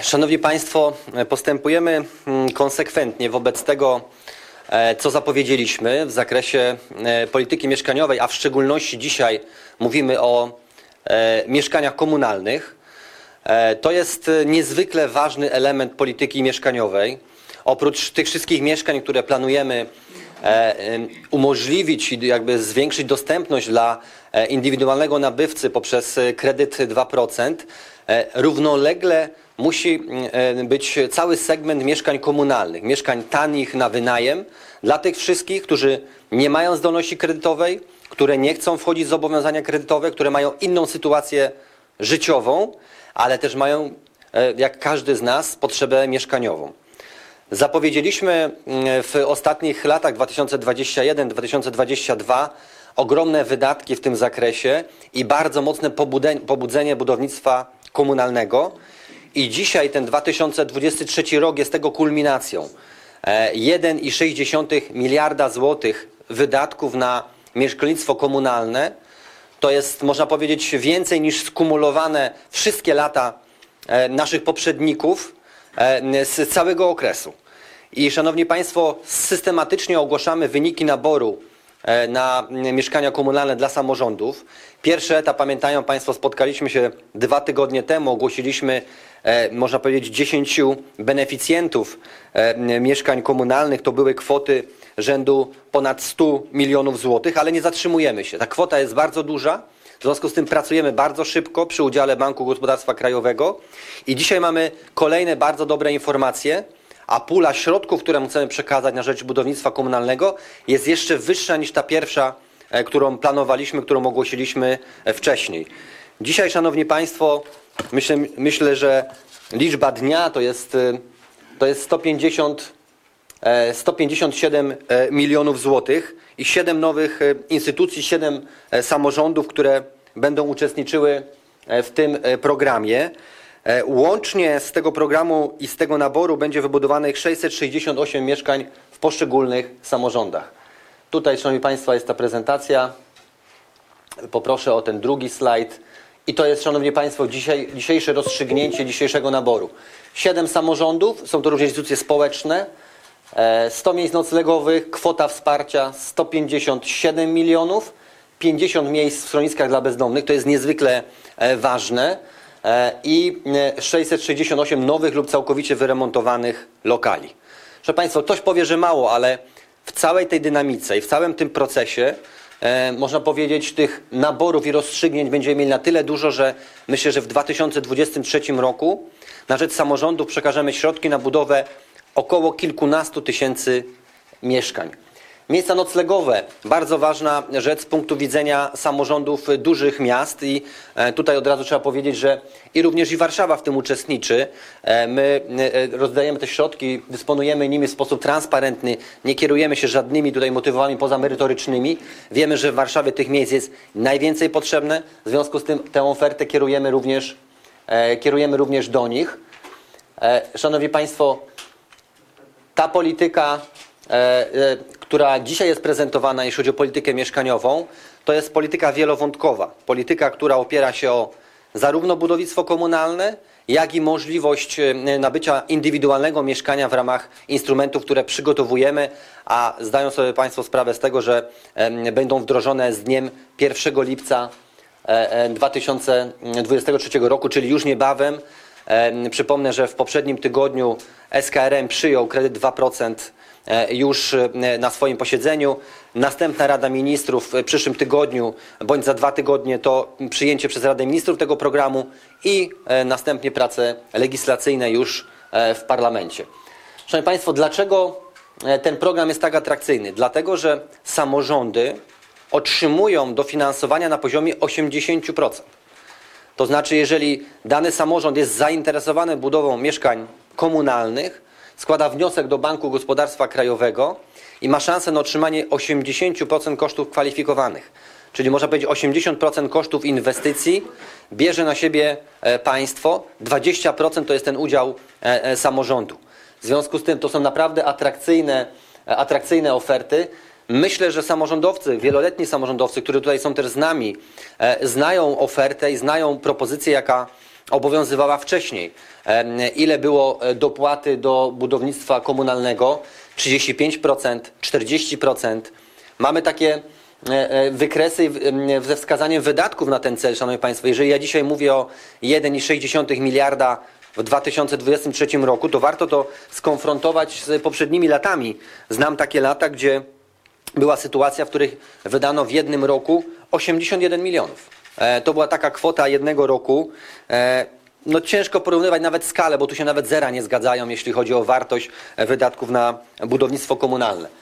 Szanowni Państwo, postępujemy konsekwentnie wobec tego, co zapowiedzieliśmy w zakresie polityki mieszkaniowej, a w szczególności dzisiaj mówimy o mieszkaniach komunalnych. To jest niezwykle ważny element polityki mieszkaniowej. Oprócz tych wszystkich mieszkań, które planujemy umożliwić i jakby zwiększyć dostępność dla indywidualnego nabywcy poprzez kredyt 2%, równolegle musi być cały segment mieszkań komunalnych, mieszkań tanich na wynajem dla tych wszystkich, którzy nie mają zdolności kredytowej, które nie chcą wchodzić w zobowiązania kredytowe, które mają inną sytuację życiową, ale też mają, jak każdy z nas, potrzebę mieszkaniową. Zapowiedzieliśmy w ostatnich latach 2021-2022 ogromne wydatki w tym zakresie i bardzo mocne pobudzenie budownictwa komunalnego. I dzisiaj ten 2023 rok jest tego kulminacją. 1,6 miliarda złotych wydatków na mieszkalnictwo komunalne to jest, można powiedzieć, więcej niż skumulowane wszystkie lata naszych poprzedników z całego okresu. I szanowni Państwo, systematycznie ogłaszamy wyniki naboru na mieszkania komunalne dla samorządów. Pierwszy etap, pamiętają Państwo, spotkaliśmy się 2 tygodnie temu, ogłosiliśmy, można powiedzieć, 10 beneficjentów mieszkań komunalnych. To były kwoty rzędu ponad 100 milionów złotych, ale nie zatrzymujemy się. Ta kwota jest bardzo duża, w związku z tym pracujemy bardzo szybko przy udziale Banku Gospodarstwa Krajowego i dzisiaj mamy kolejne bardzo dobre informacje, a pula środków, które chcemy przekazać na rzecz budownictwa komunalnego, jest jeszcze wyższa niż ta pierwsza, którą planowaliśmy, którą ogłosiliśmy wcześniej. Dzisiaj, szanowni Państwo, myślę, że liczba dnia to jest 157 milionów złotych i 7 nowych instytucji, 7 samorządów, które będą uczestniczyły w tym programie. Łącznie z tego programu i z tego naboru będzie wybudowanych 668 mieszkań w poszczególnych samorządach. Tutaj, szanowni Państwo, jest ta prezentacja. Poproszę o ten drugi slajd. I to jest, szanowni Państwo, dzisiejsze rozstrzygnięcie dzisiejszego naboru. 7 samorządów, są to również instytucje społeczne, 100 miejsc noclegowych, kwota wsparcia 157 milionów, 50 miejsc w schroniskach dla bezdomnych, to jest niezwykle ważne, i 668 nowych lub całkowicie wyremontowanych lokali. Proszę Państwa, ktoś powie, że mało, ale w całej tej dynamice i w całym tym procesie można powiedzieć, tych naborów i rozstrzygnięć będziemy mieli na tyle dużo, że myślę, że w 2023 roku na rzecz samorządów przekażemy środki na budowę około kilkunastu tysięcy mieszkań. Miejsca noclegowe, bardzo ważna rzecz z punktu widzenia samorządów dużych miast i tutaj od razu trzeba powiedzieć, że również Warszawa w tym uczestniczy. My rozdajemy te środki, dysponujemy nimi w sposób transparentny, nie kierujemy się żadnymi tutaj motywami pozamerytorycznymi. Wiemy, że w Warszawie tych miejsc jest najwięcej potrzebne, w związku z tym tę ofertę kierujemy również do nich. Szanowni Państwo, ta polityka, która dzisiaj jest prezentowana, jeśli chodzi o politykę mieszkaniową, to jest polityka wielowątkowa. Polityka, która opiera się o zarówno budownictwo komunalne, jak i możliwość nabycia indywidualnego mieszkania w ramach instrumentów, które przygotowujemy, a zdają sobie Państwo sprawę z tego, że będą wdrożone z dniem 1 lipca 2023 roku, czyli już niebawem. Przypomnę, że w poprzednim tygodniu SKRM przyjął kredyt 2% już na swoim posiedzeniu. Następna Rada Ministrów w przyszłym tygodniu, bądź za 2 tygodnie, to przyjęcie przez Radę Ministrów tego programu i następnie prace legislacyjne już w parlamencie. Szanowni Państwo, dlaczego ten program jest tak atrakcyjny? Dlatego, że samorządy otrzymują dofinansowania na poziomie 80%. To znaczy, jeżeli dany samorząd jest zainteresowany budową mieszkań komunalnych, składa wniosek do Banku Gospodarstwa Krajowego i ma szansę na otrzymanie 80% kosztów kwalifikowanych. Czyli można powiedzieć 80% kosztów inwestycji bierze na siebie państwo, 20% to jest ten udział samorządu. W związku z tym to są naprawdę atrakcyjne oferty. Myślę, że samorządowcy, wieloletni samorządowcy, którzy tutaj są też z nami, znają ofertę i znają propozycję, obowiązywała wcześniej. Ile było dopłaty do budownictwa komunalnego? 35%, 40%. Mamy takie wykresy ze wskazaniem wydatków na ten cel, Szanowni Państwo. Jeżeli ja dzisiaj mówię o 1,6 miliarda w 2023 roku, to warto to skonfrontować z poprzednimi latami. Znam takie lata, gdzie była sytuacja, w których wydano w jednym roku 81 milionów. To była taka kwota jednego roku. No ciężko porównywać nawet skalę, bo tu się nawet zera nie zgadzają, jeśli chodzi o wartość wydatków na budownictwo komunalne.